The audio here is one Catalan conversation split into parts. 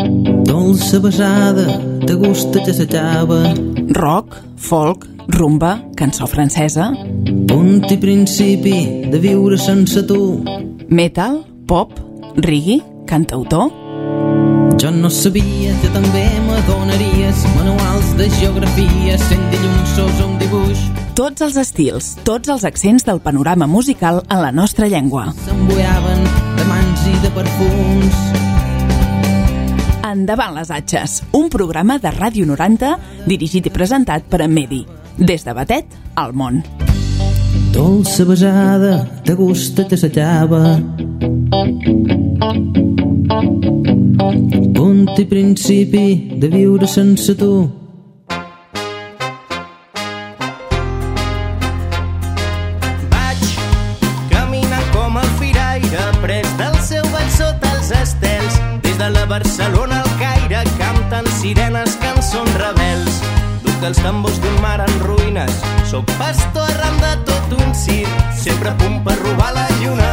Dolça besada, de gust que s'acaba. Rock, folk, rumba, cançó francesa. Punt i principi de viure sense tu. Metal, pop, reggae, cantautor. Jo no sabia que també m'adonaries manuals de geografia, sent dilluns un dibuix. Tots els estils, tots els accents del panorama musical en la nostra llengua. S'embullaven de mans i de perfums. Endavant les atxes, un programa de Ràdio 90 dirigit i presentat per en Medi. Des de Batet al món. Dolça besada, de gust que s'acaba. Punt i principi de viure sense tu. Vaig caminant com el firaire, pres del seu ball sota els estels. Des de la Barcelona al Caire canten sirenes, cançons rebels. Duc els tambors d'un mar en ruïnes, soc pastor arran de tot un circ, sempre a punt per robar la lluna.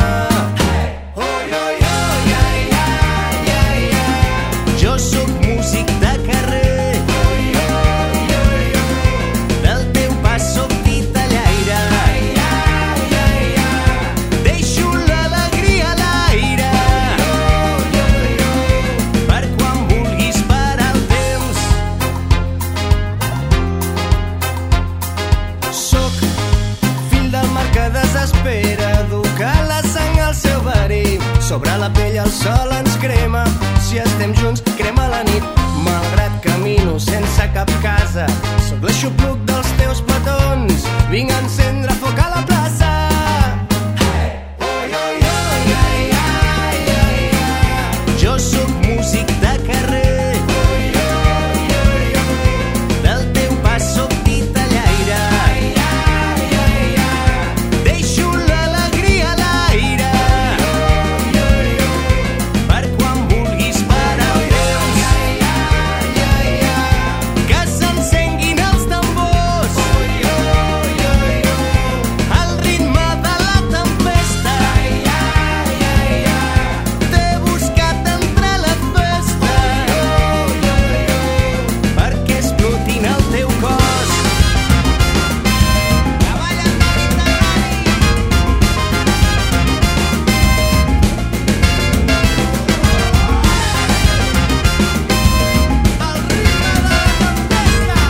Jo sóc músic de carrer, del teu pas sóc titellaire, deixo l'alegria a l'aire, per quan vulguis parar el temps. Sóc fill del mar que desespera, duc a la sang al seu verí, sobre la pell el sol ens crema, si estem junts crema la nit, malgrat camino sense cap casa, sóc l'aixopluc dels teus petons, vinc a encendre foc a la plaça. Jo sóc músic de carrer, del teu pas sóc titellaire, deixo l'alegria a l'aire, per quan vulguis parar el temps, que s'encenguin els tambors, al ritme de la tempesta, t'he buscat entre la festa, perquè explotin el teu cos. Cavalla Mediterrani. Al ritme de la tempesta.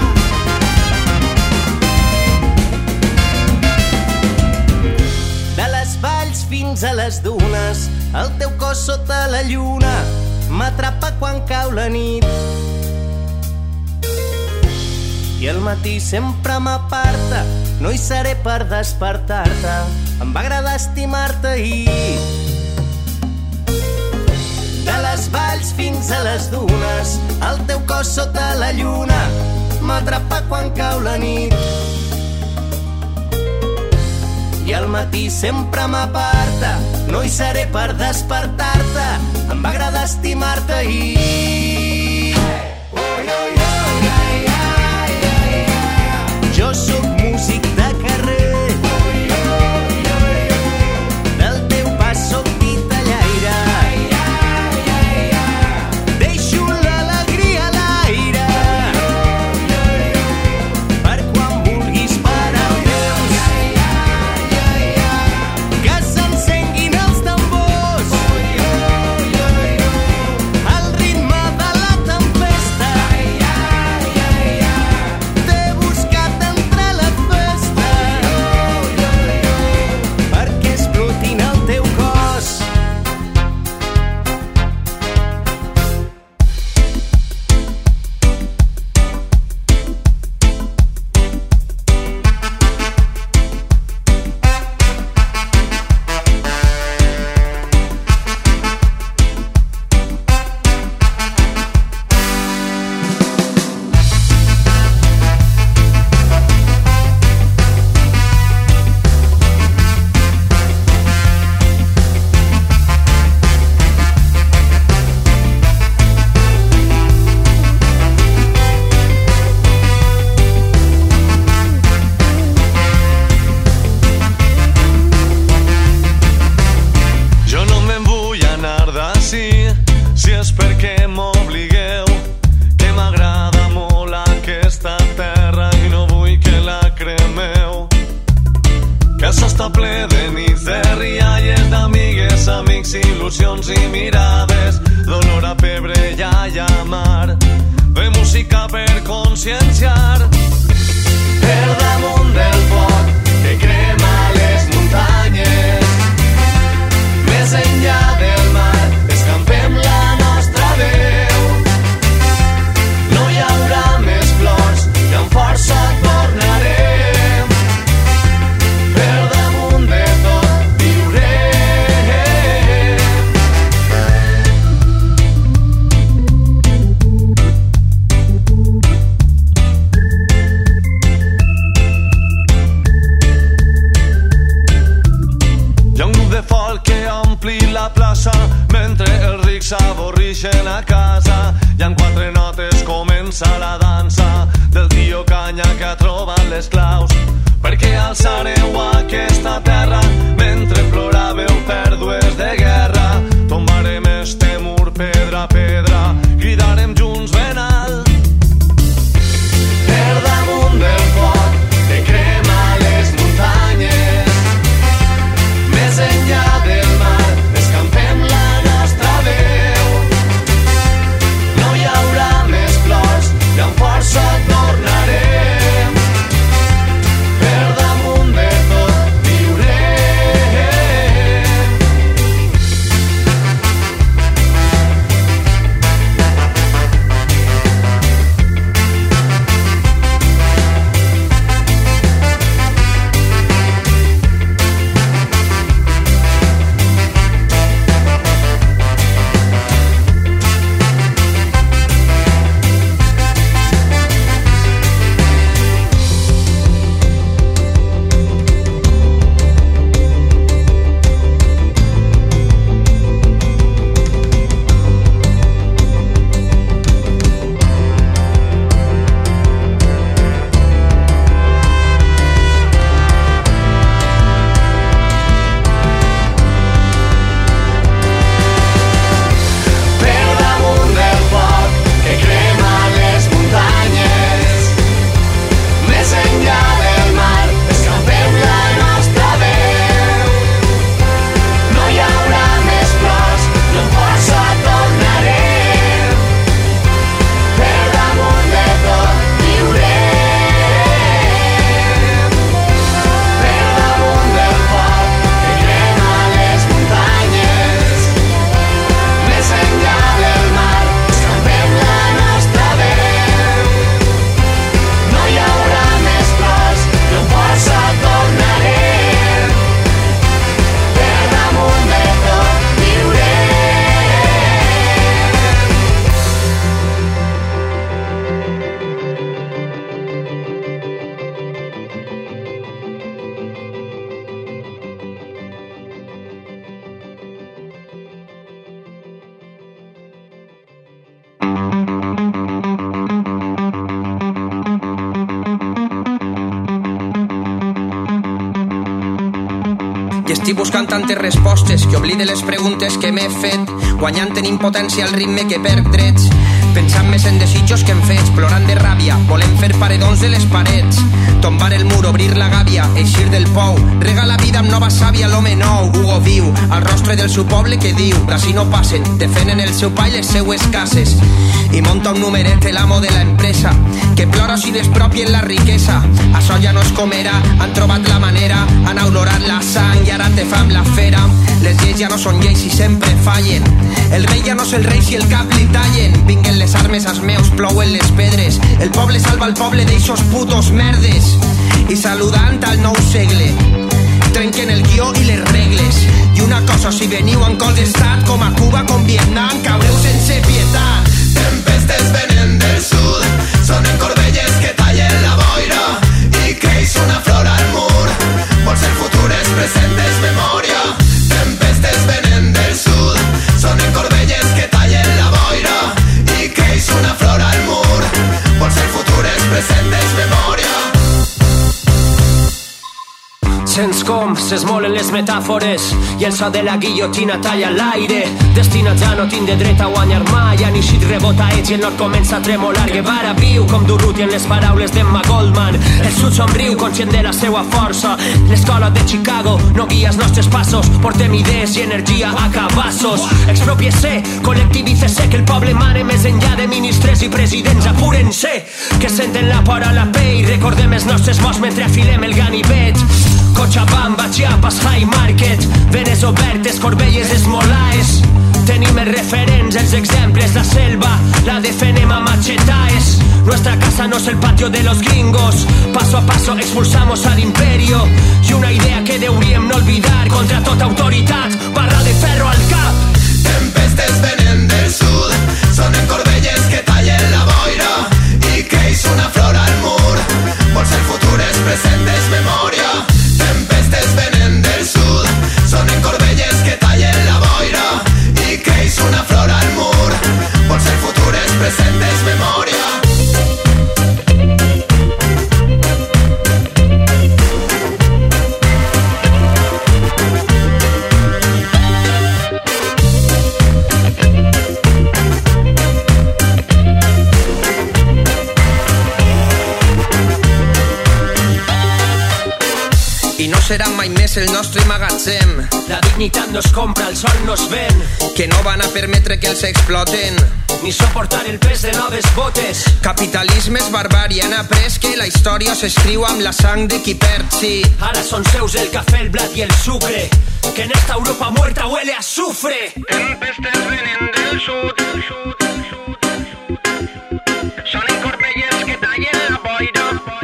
De les valls fins a les dunes, el teu cos sota la lluna m'atrapa quan cau la nit. I al matí sempre m'aparta, no hi seré per despertar-te, em va agradar estimar-te ahir. De les valls fins a les dunes, el teu cos sota la lluna m'atrapa quan cau la nit. I al matí sempre m'aparta, no hi seré per despertar-te, em va agradar estimar-te ahir. Jo sóc músic de carrer, del teu pas sóc titellaire, deixo l'alegria a l'aire, per quan vulguis parar el temps, que s'encenguin els tambors, al ritme il·lusions i mirades, dolor a pebre i a mar. Ve música per conscienciar. Per damunt del foc que crema les muntanyes, més enllà del mar, escampem la nostra veu. No hi haurà més plors i amb força tornarem. Per damunt de tot viurem. Hi ha un grup de folk que ompli la plaça mentre els rics s'avorrixen a casa. Hi ha 4 notes, comença la dansa del tio Canya que ha trobat les claus. Perquè alçareu aquesta terra mentre ploràveu pèrdues de guerra. Tombarem este mur pedra a pedra, cridarem junts ben alt. Per damunt del foc que crema les muntanyes, més enllà del mar, escampem la nostra veu. No hi haurà més plors i amb força tornarem. Per damunt de tot viurem. I estic buscant tantes respostes que oblide les preguntes que m'he fet, guanyant en impotència al ritme que perc drets, pensant més en desitjos que en fets, plorant de ràbia, volem fer paredons de les parets, tombar el mur, obrir la gàbia, eixir del pou, regar la vida amb nova sàvia, l'home nou, Hugo viu, al rostre del seu poble que diu, d'ací no passen, defenen el seu pa i les seues cases, i monta un numeret l'amo de la empresa, que plora si despropien la riquesa, això ja no es comerà, han trobat la manera, han olorat la sang i ara te fa amb la fera, les lleis ja no són lleis i sempre fallen, el rei ja no és el rei si el cap li tallen, vinguen les armes als meus, plouen les pedres, el poble salva el poble d'eixos putos merdes, i saludant al nou segle, trenquen el guió i les regles, i una cosa, si veniu en col d'estat, com a Cuba, com Vietnam, caureu sense pietat. Tempestes venen del sud, sonen corbelles que tallen la boira i creix una flor al mur, vols el futur és present, és memòria. Tempestes venen del sud, sonen corbelles que tallen la boira i creix una flor al mur, vols el futur és present, és memòria. Sents com s'esmolen les metàfores i el so de la guillotina talla l'aire. Destinats a no tindre dret a guanyar mai. Han eixit rebotaets i el nord comença a tremolar. Guevara viu com Durruti en les paraules d'Emma Goldman. El sud somriu conscient de la seua força. L'escola de Chicago no guia els nostres passos. Portem idees i energia a cabassos. Expropiese, col·lectivícese, que el poble mane més enllà de ministres i presidents. Apuren-se, que senten la por a la pell. Recordem els nostres morts mentre afilem el ganivet. Cochabamba, Chiapas, High Market, venes obertes, Corbelles, Esmolaes. Tenim els referents, els exemples, la selva, la defenem a machetaes. Nuestra casa no es el patio de los gringos. Paso a paso expulsamos al imperio. Y una idea que deuríem no olvidar. Contra tota autoritat, barra de ferro al cap. Tempestes venen del sud, sonen corbelles que tallen la boira i creix una flor al mur. Vols el futur, és present, és memòria. Tempestes venen del sud, sonen corbelles que tallen la boira i creix una flor al mur. Vols el futur, és present, és memòria. Serà mai més el nostre magatzem. La dignitat no es compra, el sol no es ven. Que no van a permetre que els exploten, ni soportar el pes de noves botes. Capitalisme és barbària, han après que la història s'escriu amb la sang de qui perd, sí. Ara són seus el cafè, el blat i el sucre, que en esta Europa muerta huele a azufre. Tempestes venen del sud, són corbelles que tallen la boira.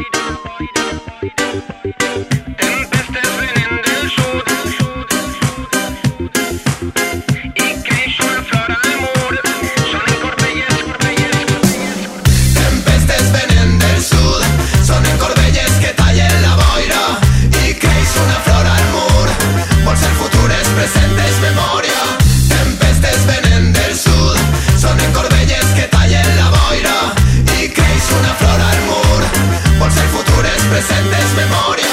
Present és memòria. Tempestes venen del sud, sonen corbelles que tallen la boira i creix una flor al mur. Vols el futur, és present, és memòria.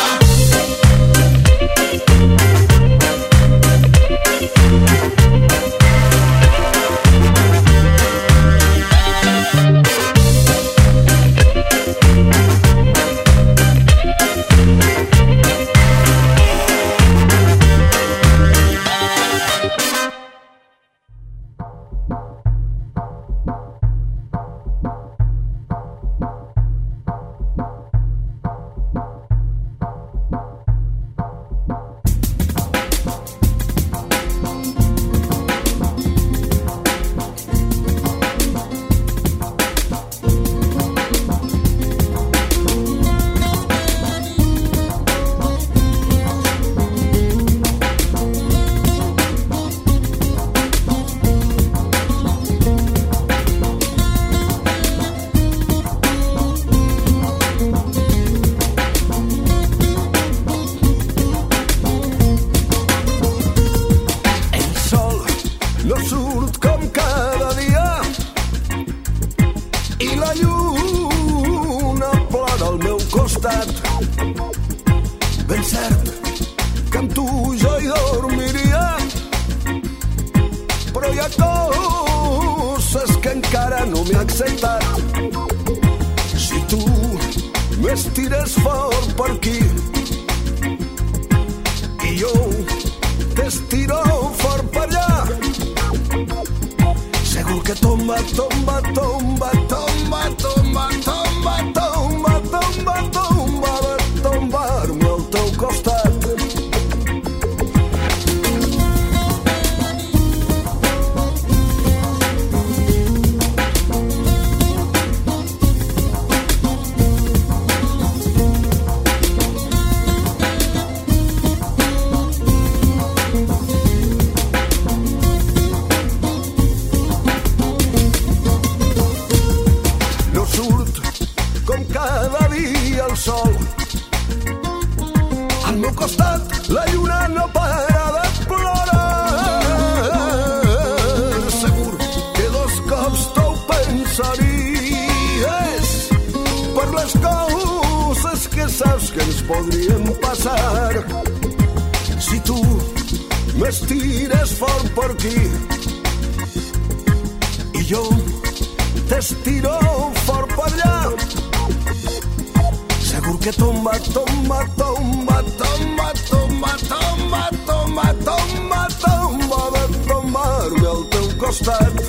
les coses que saps que ens podrien passar. tu m'estires fort per aquí i jo t'estiro fort per allà. Segur que tomba, tomba, tomba, tomba, tomba, tomba, tomba, tomba, tomba de tombar-me al teu costat.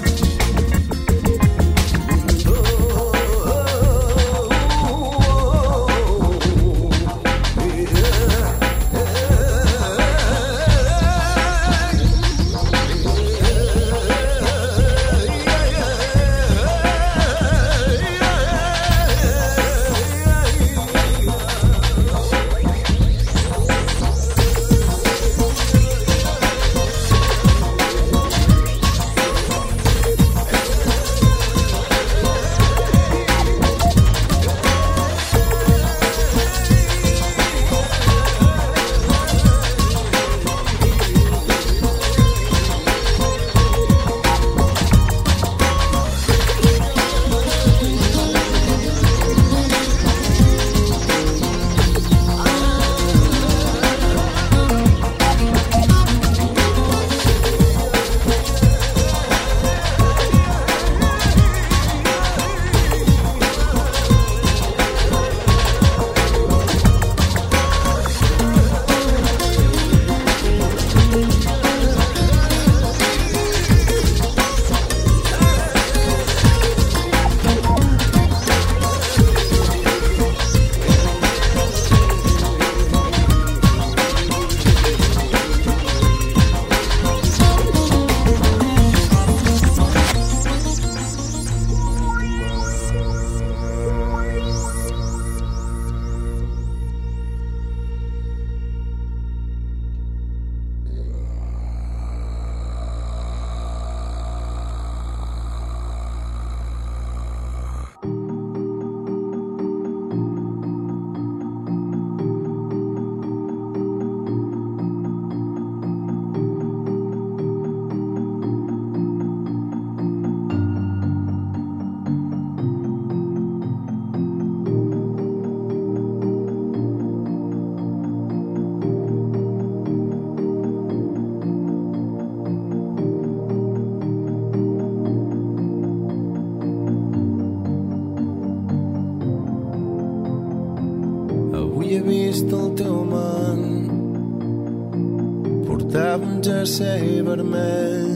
jersei vermell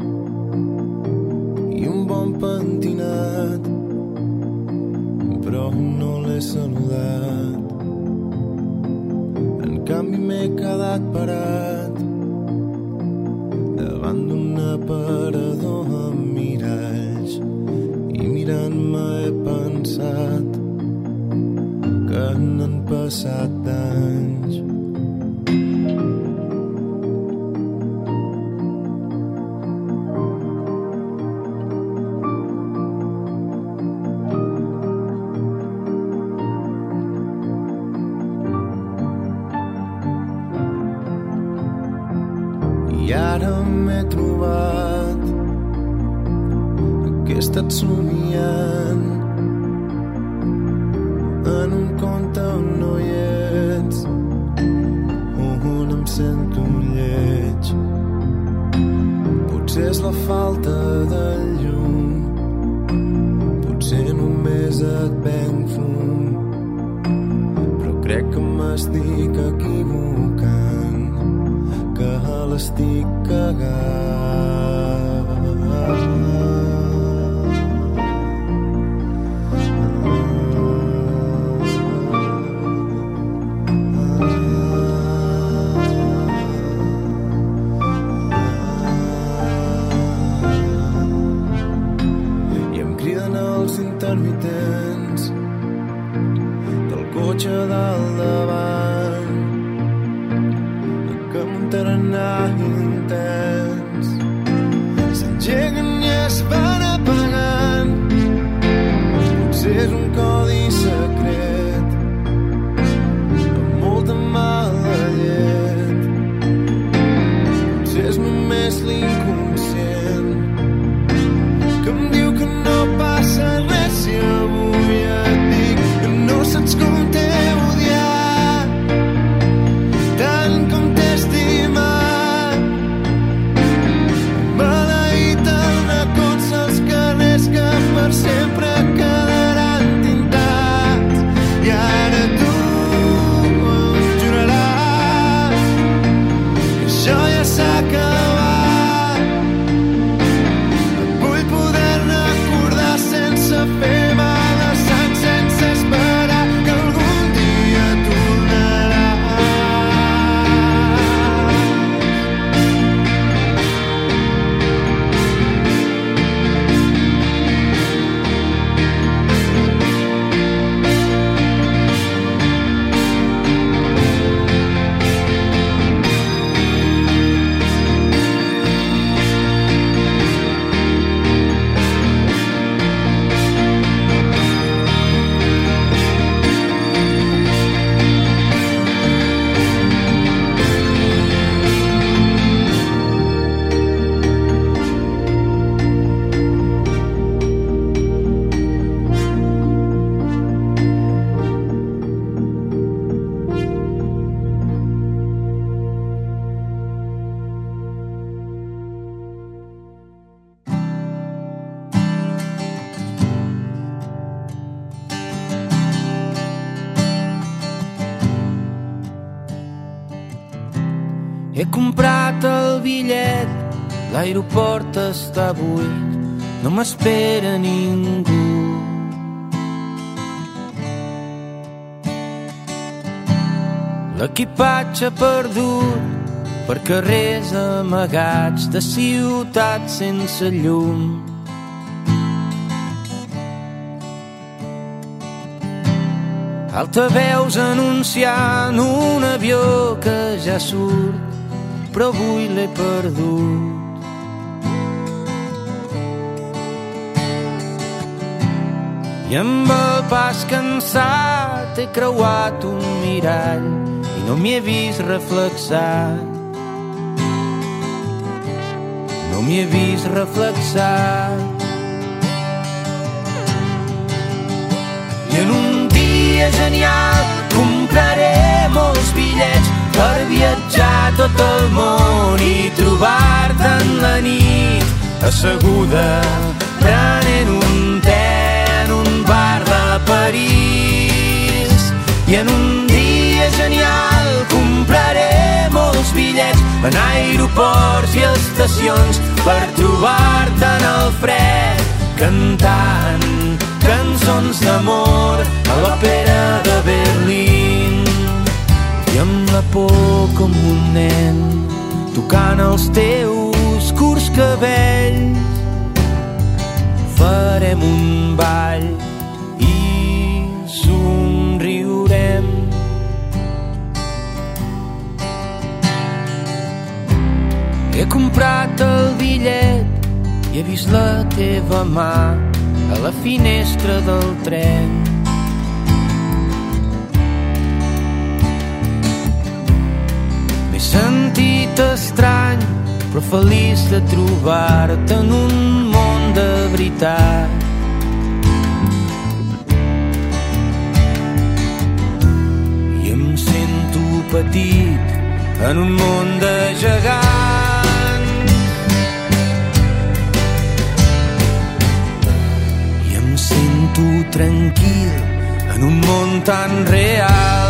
i un bon pentinat, però no l'he saludat. En canvi m'he quedat parat davant d'un aparador amb miralls i mirant-me he pensat que n'han passat anys. I ara m'he trobat que he estat somiant en un conte on no hi ets, on em sento lleig. Potser és la falta de llum, potser només et venc fum, però crec que m'estic equivocant, que l'estic cagant. I em criden els intermitents del cotxe del davant que amb un tarannà intens s'engeguen i es van apagant. Potser és un codi secret amb molta mala llet, potser és només l'inconscient que em diu que no passa res si avui et dic que no saps com t'he odiat tant com t'he estimat. He comprat el bitllet, l'aeroport està buit, no m'espera ningú. L'equipatge perdut per carrers amagats de ciutats sense llum. Altaveus anunciant un avió que ja surt, però avui l'he perdut. I amb el pas cansat he creuat un mirall i no m'hi he vist reflexat. No m'hi he vist reflexat. I en un dia genial compraré molts bitllets per viatjar tot el món i trobar-te en la nit asseguda prenent un te en un bar de París. I en un dia genial compraré molts bitllets en aeroports i estacions per trobar-te en el fred cantant cançons d'amor a l'òpera de Berlín. I amb la por com un nen tocant els teus curts cabells farem un ball i somriurem. He comprat el bitllet i he vist la teva mà a la finestra del tren. M'he sentit estrany, però feliç de trobar-te en un món de veritat. I em sento petit en un món de gegants. I em sento tranquil en un món tan real.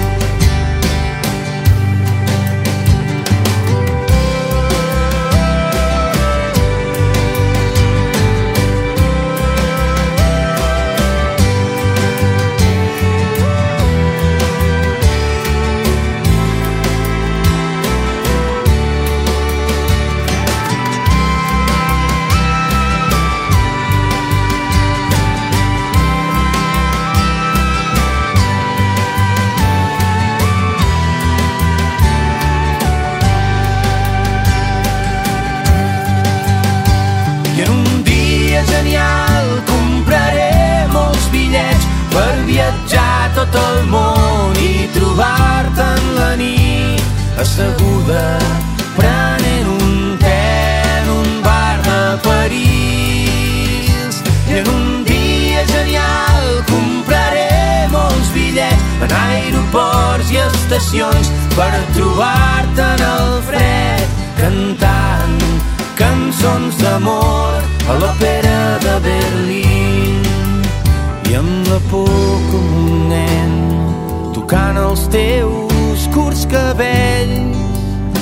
Viatjar tot el món i trobar-te en la nit asseguda prenent un te en un bar de París. I en un dia genial compraré molts bitllets en aeroports i estacions per trobar-te en el fred cantant cançons d'amor a l'òpera de Berlín. I amb la por com un nen tocant els teus curts cabells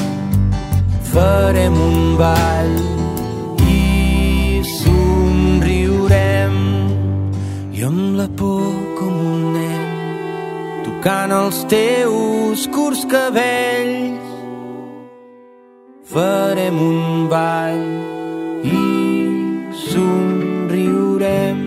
farem un ball i somriurem. I amb la por com un nen tocant els teus curts cabells farem un ball i somriurem.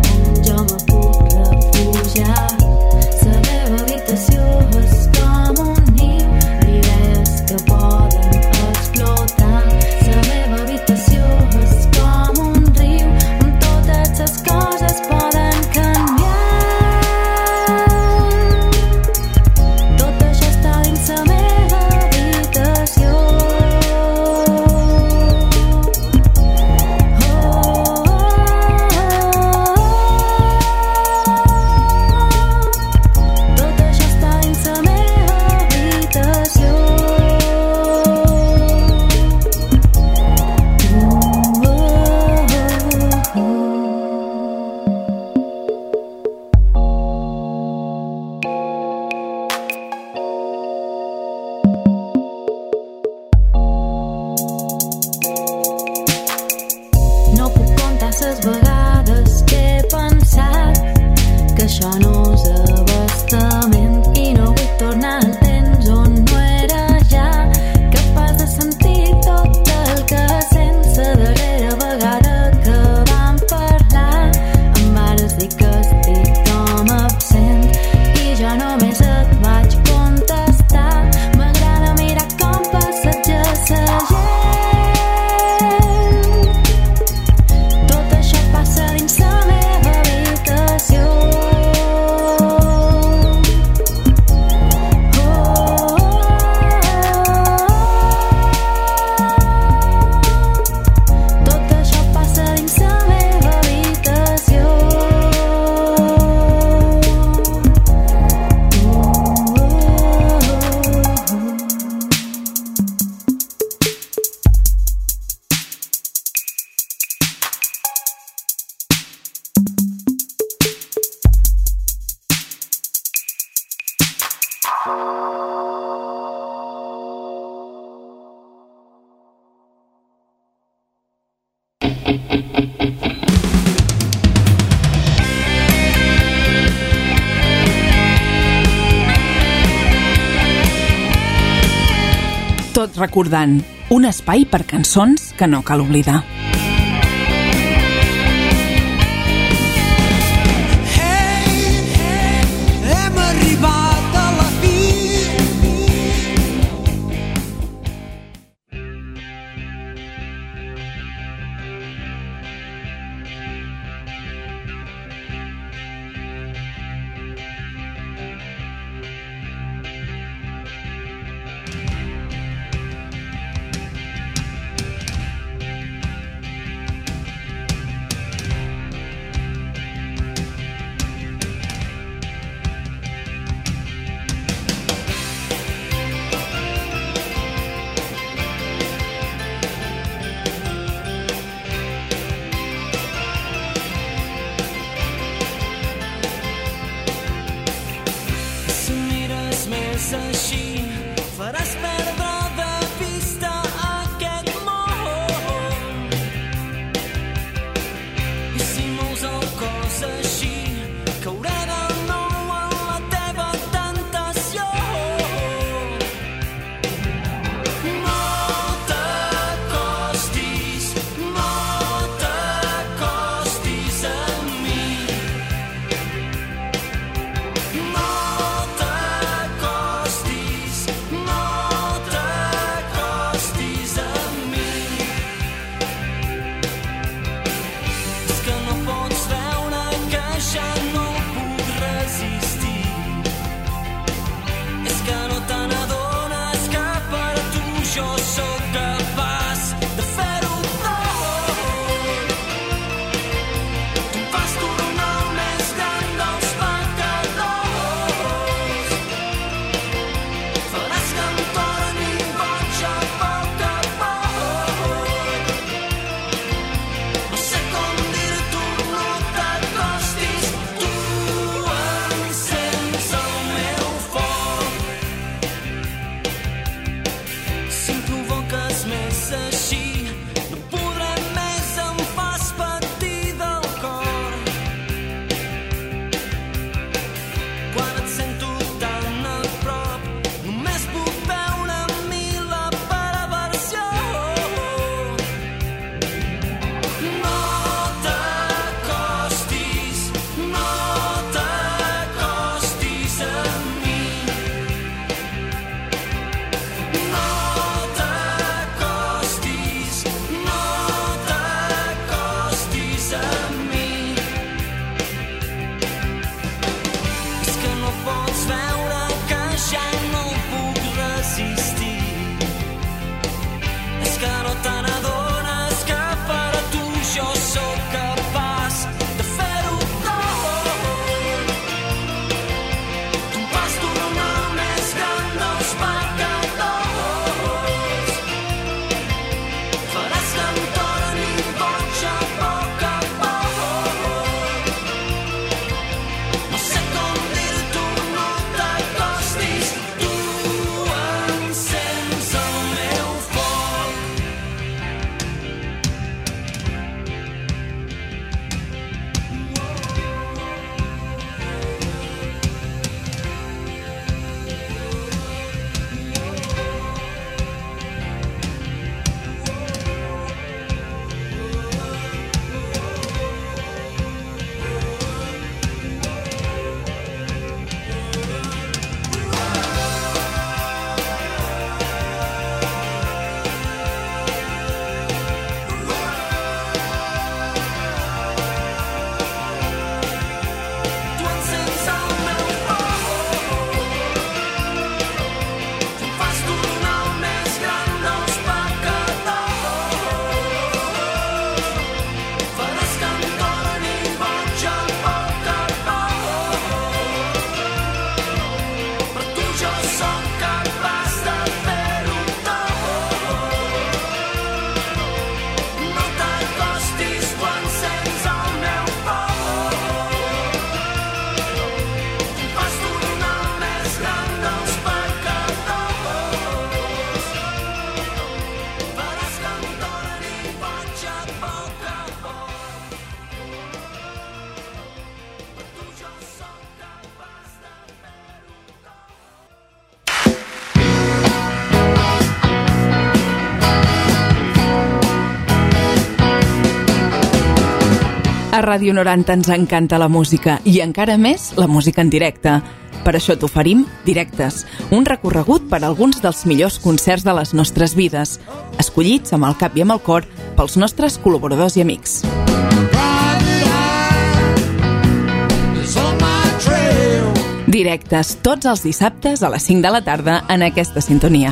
Come on. Tot recordant, un espai per cançons que no cal oblidar. Hem arribat a la fi. Així faràs perdre de vista aquest món. I si mous el cos així, cauré de nou en la teva tentació. No t'acostis a mi. No t'acostis A Ràdio 90 ens encanta la música i encara més la música en directe. Per això t'oferim Directes, un recorregut per alguns dels millors concerts de les nostres vides, escollits amb el cap i amb el cor pels nostres col·laboradors i amics. Directes tots els dissabtes a les 5 de la tarda en aquesta sintonia.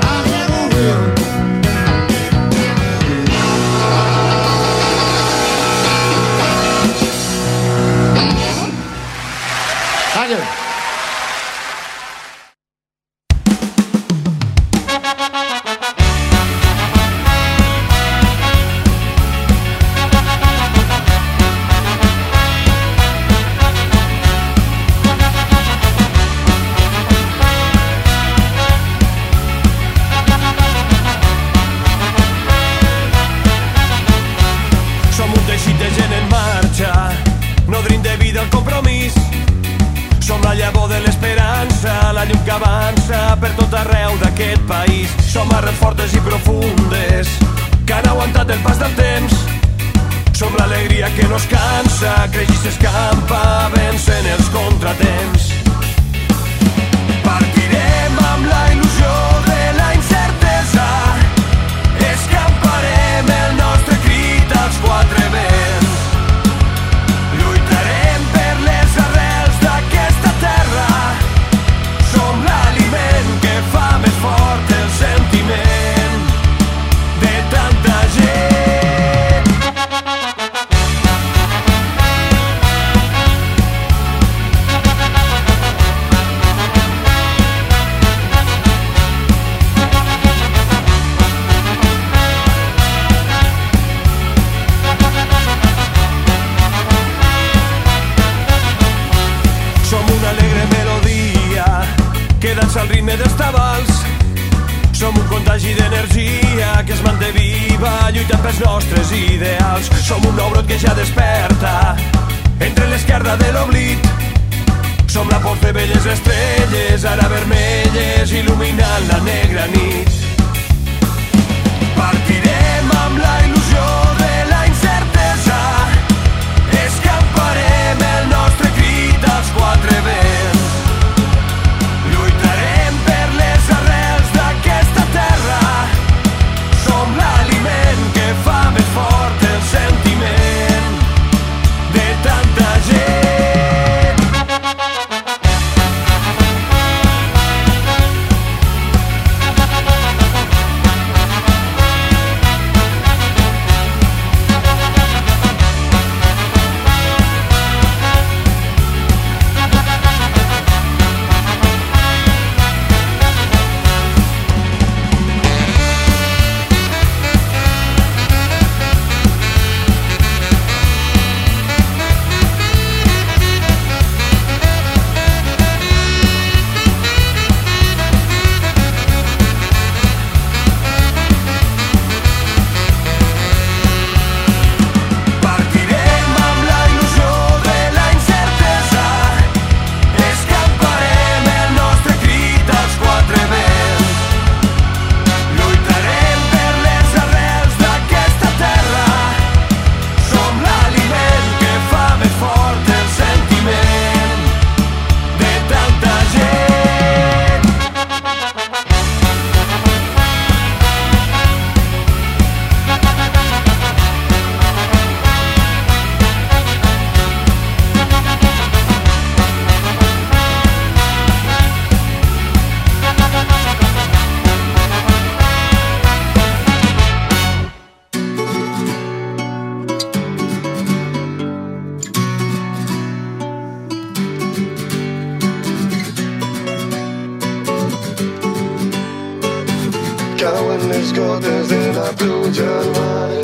cauen les gotes de la pluja al mar.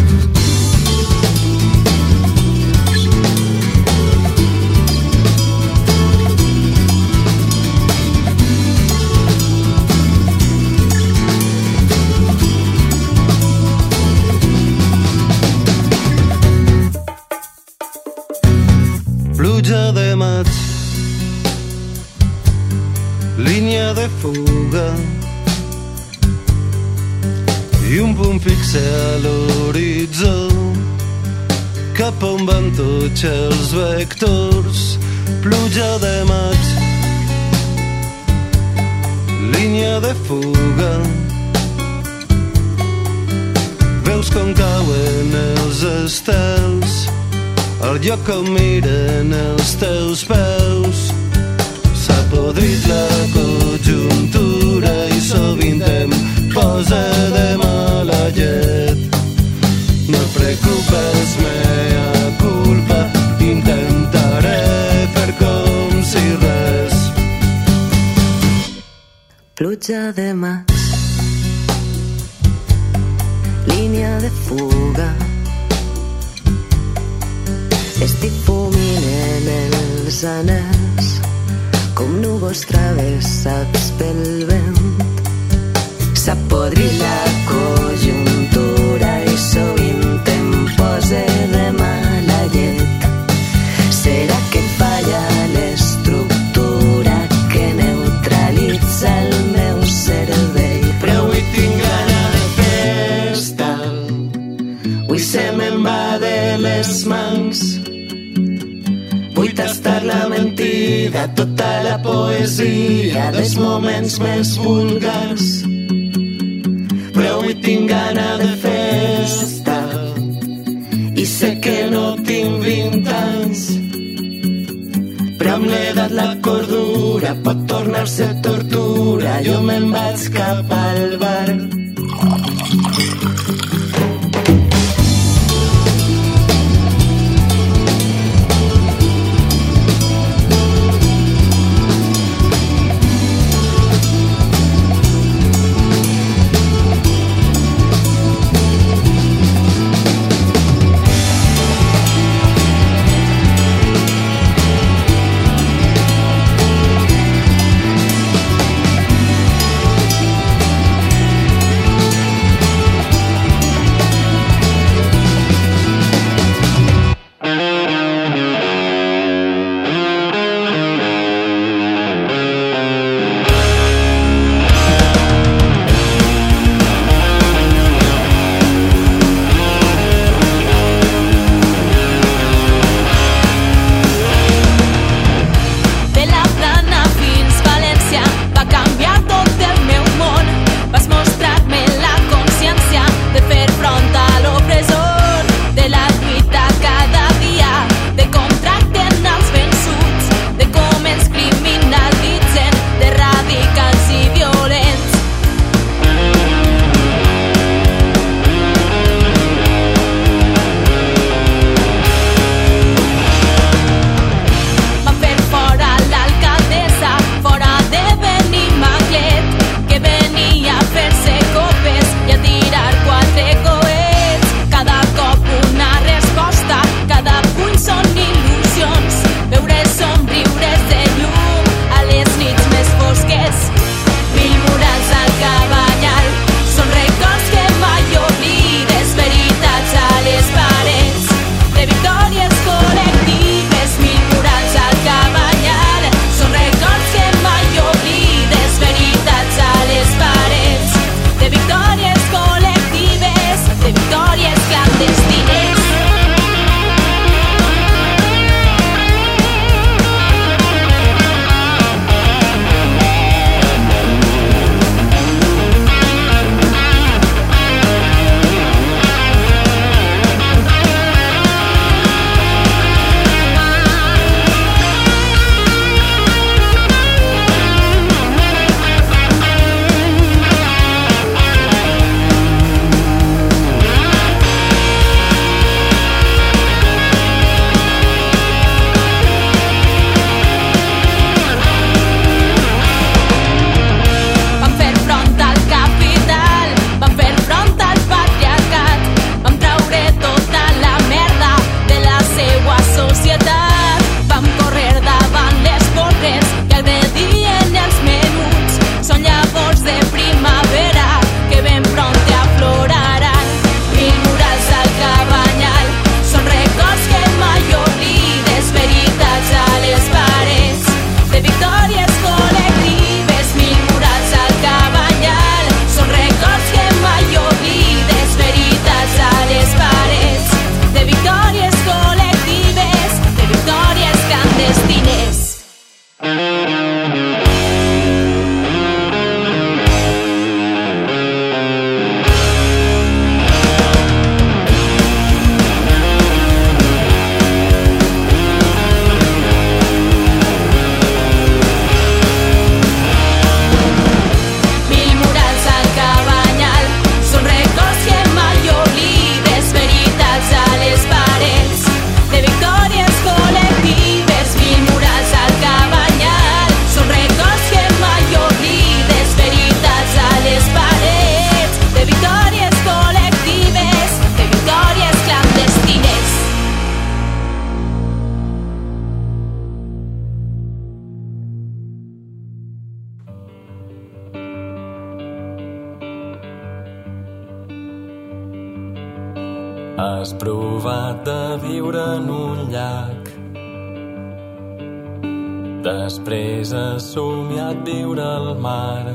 Pluja de maig, línia de fuga i un punt fixe a l'horitzó cap on van tots els vectors. Pluja de maig, línia de fuga. Veus com cauen els estels al lloc on miren els teus peus. S'ha podrit la conjuntura i sovint em posa de mala llet. No et preocupes, mea culpa, intentaré fer com si res. Pluja de maig, línia de fuga. Es difuminen els anells com núvols travessats pel vent. S'ha podrit la conjuntura i sovint em posa de mala llet. Serà que falla l'estructura que neutralitza el meu cervell. Però avui tinc gana de festa, avui se me'n va de les mans. Vull tastar la mentida, tota la poesia dels moments més vulgars. Però avui tinc gana de festa i sé que no tinc 20 anys. Però amb l'edat la cordura pot tornar-se tortura. Jo me'n vaig cap al bar. Has provat de viure en un llac. Després has somiat viure al mar.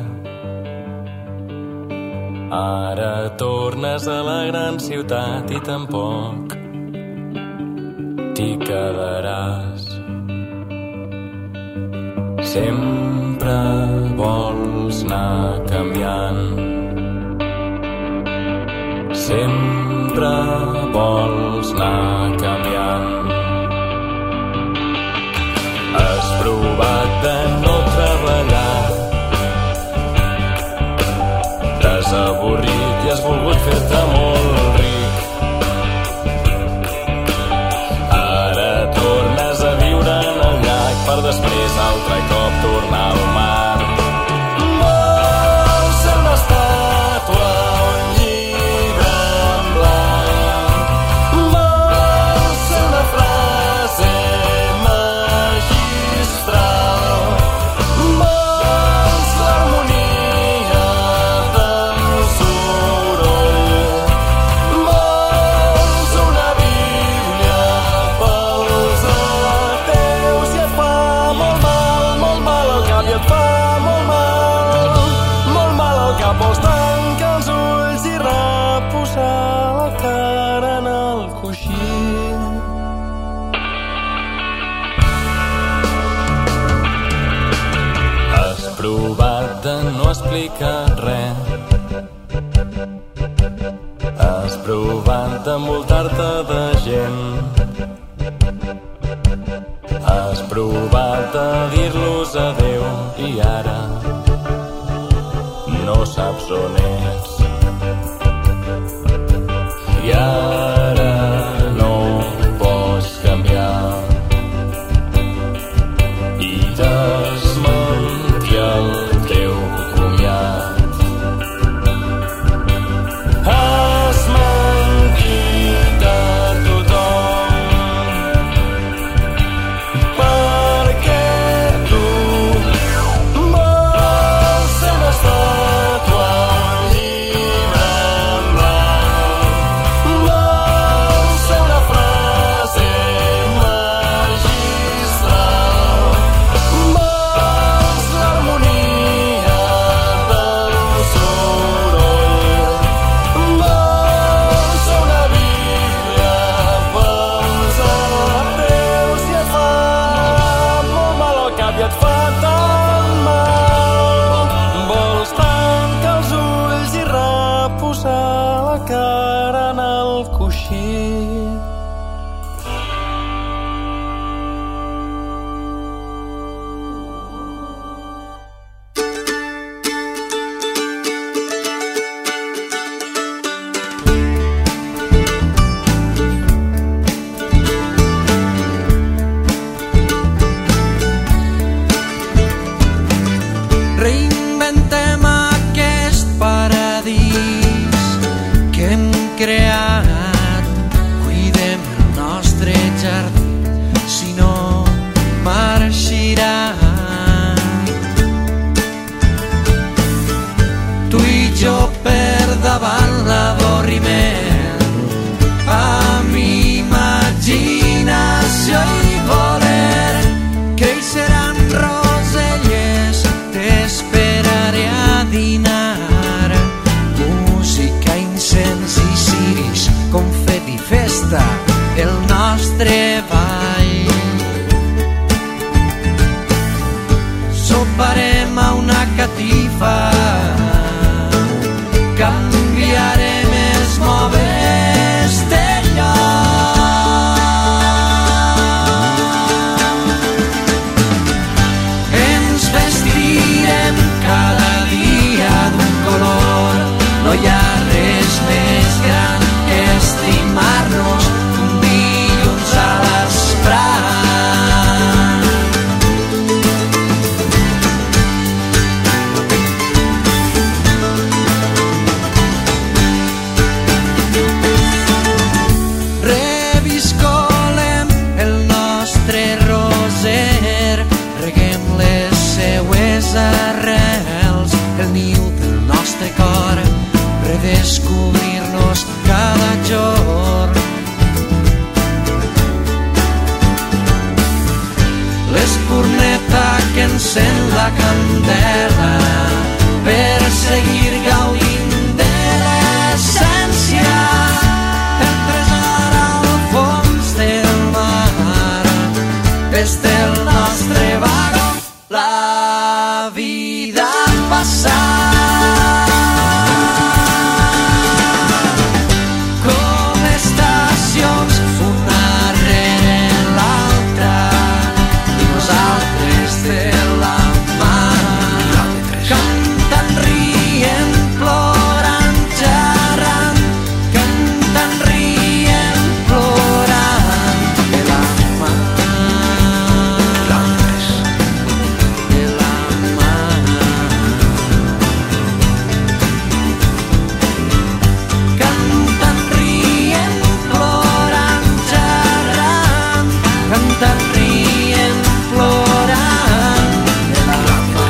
Ara tornes a la gran ciutat i tampoc t'hi quedaràs. Sempre vols anar canviant. Sempre vols anar canviant. Has provat de no treballar. T'has avorrit i has volgut fer-te molt ric. Ara tornes a viure en el llac per després altre cop tornar al mar. Vols ser una estàtua, un llibre en blanc. Vols ser una frase magistral. Vols l'harmonia del soroll. Vols una bíblia pels ateus i et fa molt mal al cap i et fa molt mal al cap. Vols tancar els ulls i reposar la cara en el coixí. Has provat de no explicar res. Has provat d'envoltar-te de gent. Has provat de dir-los adeu i ara no saps on ets. I ara no pots canviar i desmentir el teu comiat. Has mentit a tothom perquè tu vols ser una estàtua, un llibre en blanc. Vols ser una frase magistral. Vols l'harmonia del soroll. Vols una bíblia pels ateus i et fa molt mal al cap i et fa tan mal. Vols tancar els ulls i reposar la cara en el coixí. Reinventem aquest paradís que hem creat. Cuidem el nostre jardí, si no marxirà. Tu i jo per davant l'avorriment, amb imaginació i voler, creixeran roselles, t'esperaré a dinar. Música, incens i ciris, confeti, festa, el nostre ball. Soparem a una catifa, canviarem els mobles de lloc. Ens vestirem cada dia d'un color. No hi ha res més gran que estimar-nos un dilluns a l'esprà. Redescobrir-nos cada jorn. l'espurneta que encén la candela per seguir gaudint de l'essència. Entresora al fons del mar, des del nostre vagó, la vida passa. Com estacions, una rere l'altra, i nosaltres de la mà, cantant, rient, plorant, xerrant, cantant, rient, plorant, de la mà, de la mà. Cantant, rient, plorant, xerrant, cantant, rient, plorant, de la mà.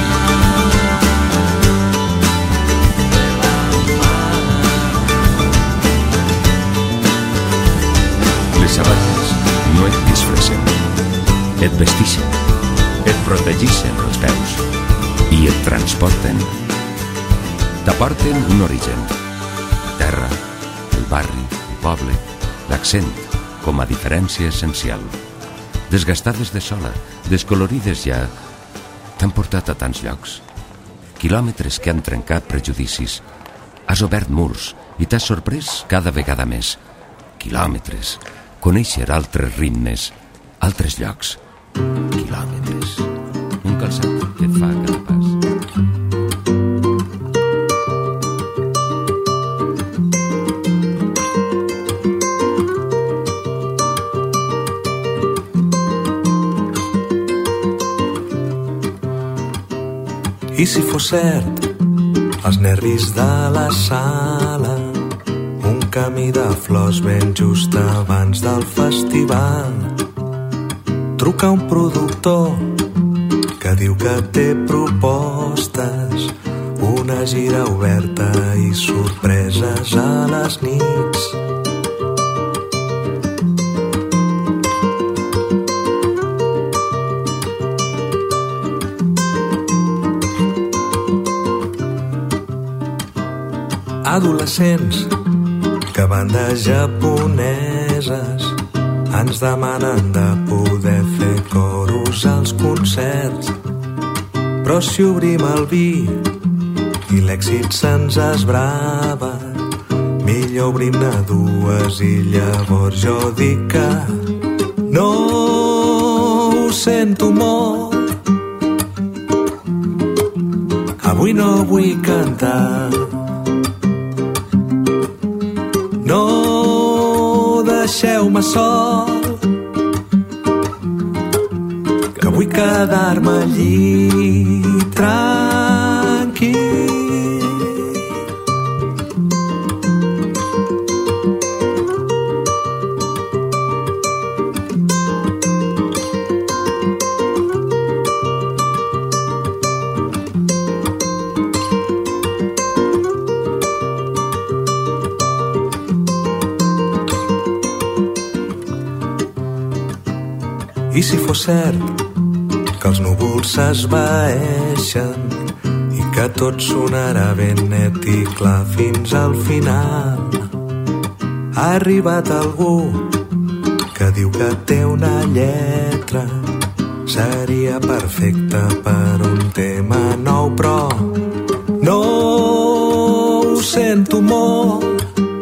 Les sabates no et disfressen, et vestixen, et protegixen els peus i et transporten. T'aporten un origen, la terra, el barri, el poble, l'accent com a diferència essencial. Desgastades de sola, descolorides ja, t'han portat a tants llocs. Quilòmetres que han trencat prejudicis. Has obert murs i t'has sorprès cada vegada més. Quilòmetres, conèixer altres ritmes, altres llocs. Quilòmetres, un calçat que et fa cada pas. I si fos cert, els nervis de la sala, un camí de flors ben just abans del festival. Truca un productor que diu que té propostes, una gira oberta i sorpreses a les nits. Adolescents que van de japoneses ens demanen de poder fer coros als concerts. Però si obrim el vi i l'èxit se'ns esbrava, millor obrim-ne dues i llavors jo dic que no ho sento molt. Avui no vull cantar, no deixeu-me sol, que vull quedar-me allí tranquil. I si fos cert que els núvols s'esvaeixen i que tot sonarà ben net i clar fins al final, ha arribat algú que diu que té una lletra, seria perfecta per un tema nou, però no ho sento molt.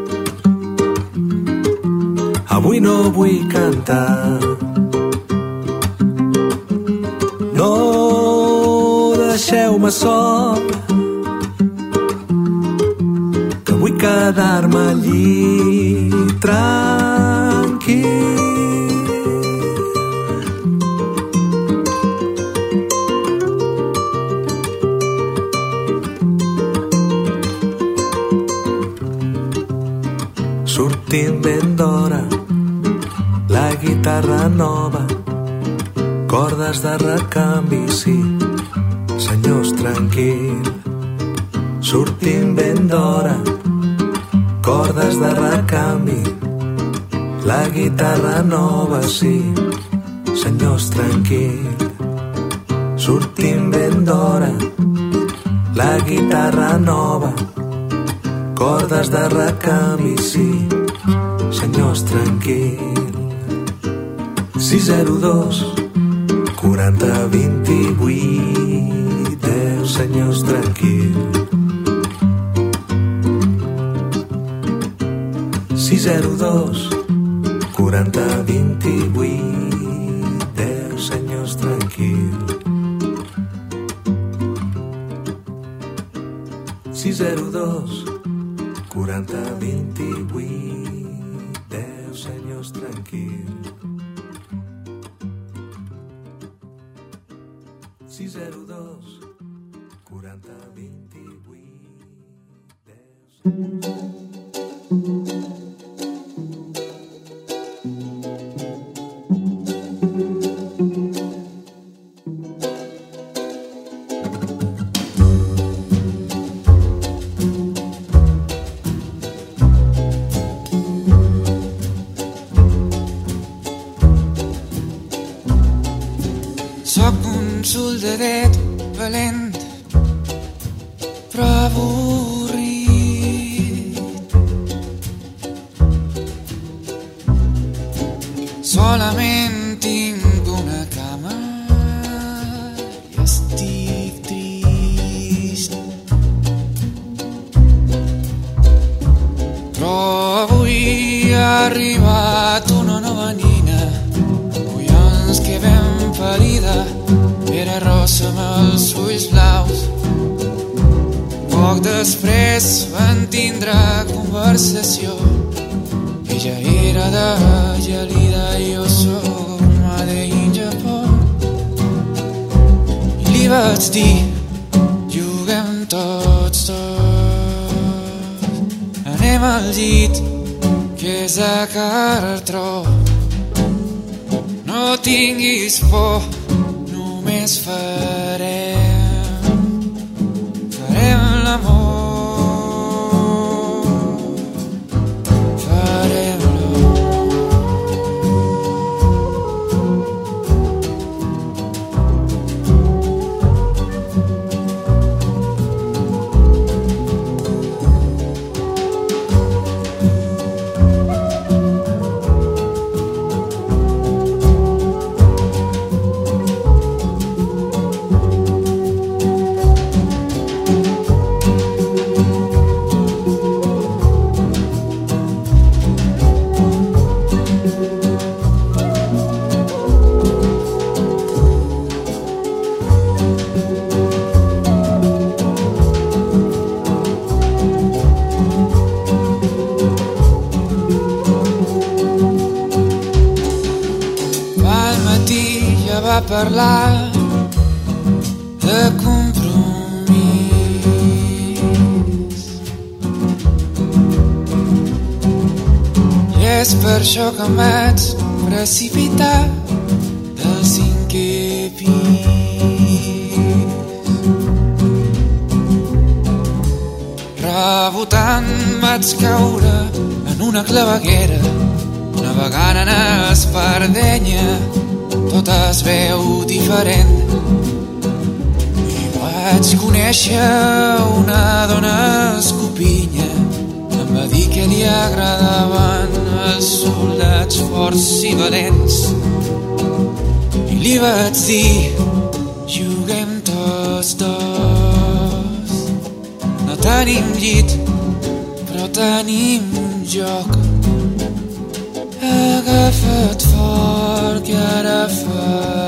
Avui no vull cantar, no deixeu-me sol, que vull quedar-me allí tranquil. Sortim ben d'hora, la guitarra nova, cordes de recanvi, sí, senyors, tranquil. Sortim ben d'hora, cordes de recanvi, la guitarra nova, sí, senyors, tranquil. sortim ben d'hora, la guitarra nova, cordes de recanvi, sí, senyors, tranquil. 602 40 28 10, senyors, tranquil. 602 40 28 10, senyors, tranquil. 602 40 28 10, senyors, tranquil. 602 40 28 10. Soc un soldadet valent, però avorrit. Solament tinc una cama i estic trist. Però avui ha arribat una nova nina, collons que ben parida, era rossa amb els ulls blaus. Poc després van tindre conversació. Ella era de Gelida i jo soc made in Japan. I li vaig dir, juguem tots. Anem al llit, que és de cartró. No tinguis por, només farem l'amor, farem parlar de compromís. I és per això que em vaig precipitar del 5è pis. Rebotant vaig caure en una claveguera, navegant en espardenya, tot es veu diferent. I vaig conèixer una dona escopinya, em va dir que li agradaven els soldats forts i valents. I li vaig dir, juguem tots dos. No tenim llit, però tenim joc. Agafa't fort que ara fa